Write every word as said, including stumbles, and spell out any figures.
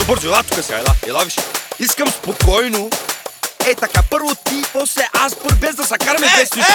бързо, ела тук сега, ела, ела виж. Искам спокойно. Е така, първо ти, после аз, първо без да се караме без нищо.